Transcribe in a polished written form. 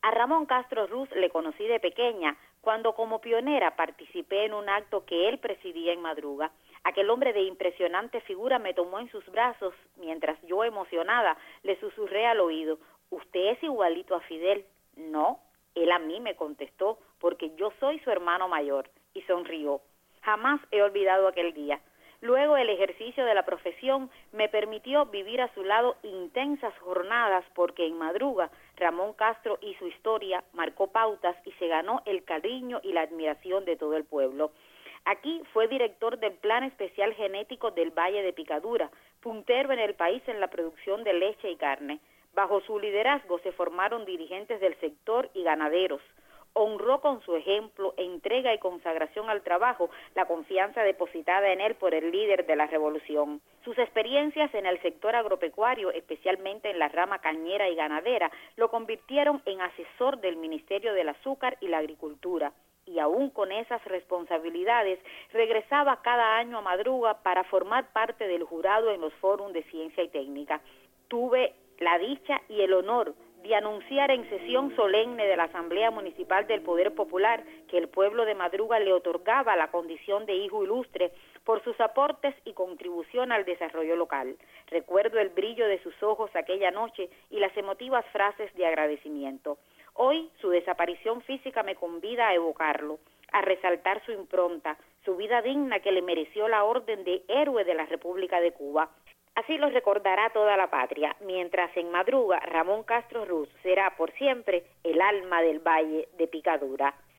A Ramón Castro Ruz le conocí de pequeña, cuando como pionera participé en un acto que él presidía en Madruga. Aquel hombre de impresionante figura me tomó en sus brazos, mientras yo, emocionada, le susurré al oído: «¿Usted es igualito a Fidel?» «No», él a mí me contestó, «porque yo soy su hermano mayor», y sonrió. Jamás he olvidado aquel día. Luego el ejercicio de la profesión me permitió vivir a su lado intensas jornadas, porque en Madruga Ramón Castro y su historia marcó pautas y se ganó el cariño y la admiración de todo el pueblo. Aquí fue director del Plan Especial Genético del Valle de Picadura, puntero en el país en la producción de leche y carne. Bajo su liderazgo se formaron dirigentes del sector y ganaderos. Honró con su ejemplo, entrega y consagración al trabajo la confianza depositada en él por el líder de la revolución. Sus experiencias en el sector agropecuario, especialmente en la rama cañera y ganadera, lo convirtieron en asesor del Ministerio del Azúcar y la Agricultura. Y aún con esas responsabilidades, regresaba cada año a Madruga para formar parte del jurado en los foros de ciencia y técnica. Tuve la dicha y el honor de anunciar en sesión solemne de la Asamblea Municipal del Poder Popular que el pueblo de Madruga le otorgaba la condición de hijo ilustre por sus aportes y contribución al desarrollo local. Recuerdo el brillo de sus ojos aquella noche y las emotivas frases de agradecimiento. Hoy su desaparición física me convida a evocarlo, a resaltar su impronta, su vida digna que le mereció la orden de héroe de la República de Cuba. Así lo recordará toda la patria, mientras en Madruga Ramón Castro Ruz será por siempre el alma del Valle de Picadura.